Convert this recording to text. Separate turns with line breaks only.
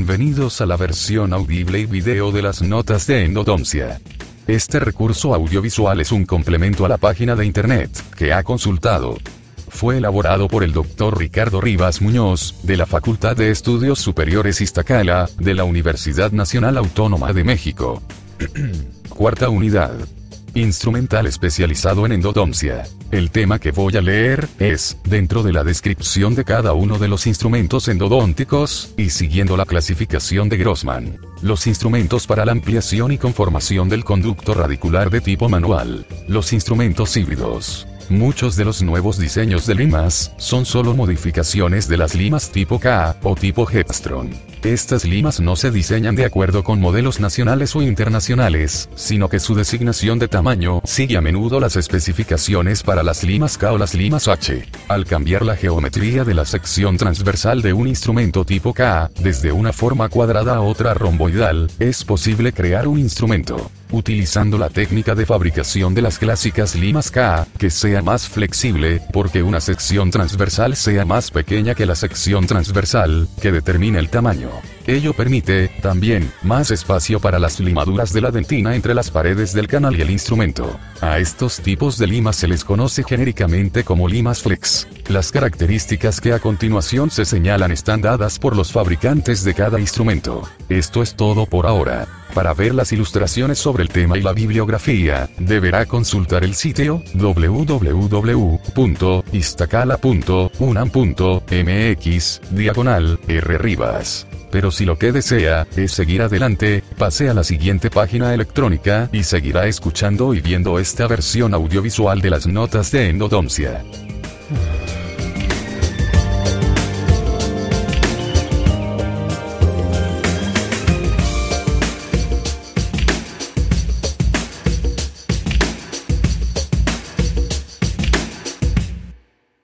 Bienvenidos a la versión audible y video de las notas de endodoncia. Este recurso audiovisual es un complemento a la página de internet que ha consultado. Fue elaborado por el Dr. Ricardo Rivas Muñoz, de la Facultad de Estudios Superiores Iztacala, de la Universidad Nacional Autónoma de México. Cuarta unidad. Instrumental especializado en endodoncia. El tema que voy a leer es, dentro de la descripción de cada uno de los instrumentos endodónticos, y siguiendo la clasificación de Grossman, los instrumentos para la ampliación y conformación del conducto radicular de tipo manual, los instrumentos híbridos. Muchos de los nuevos diseños de limas son solo modificaciones de las limas tipo K o tipo Hepstron. Estas limas no se diseñan de acuerdo con modelos nacionales o internacionales, sino que su designación de tamaño sigue a menudo las especificaciones para las limas K o las limas H. Al cambiar la geometría de la sección transversal de un instrumento tipo K, desde una forma cuadrada a otra romboidal, es posible crear un instrumento, utilizando la técnica de fabricación de las clásicas limas K, que sea más flexible, porque una sección transversal sea más pequeña que la sección transversal, que determina el tamaño. Ello permite, también, más espacio para las limaduras de la dentina entre las paredes del canal y el instrumento. A estos tipos de limas se les conoce genéricamente como limas flex. Las características que a continuación se señalan están dadas por los fabricantes de cada instrumento. Esto es todo por ahora. Para ver las ilustraciones sobre el tema y la bibliografía, deberá consultar el sitio www.iztacala.unam.mx/rribas. Pero si lo que desea es seguir adelante, pase a la siguiente página electrónica y seguirá escuchando y viendo esta versión audiovisual de las notas de endodoncia.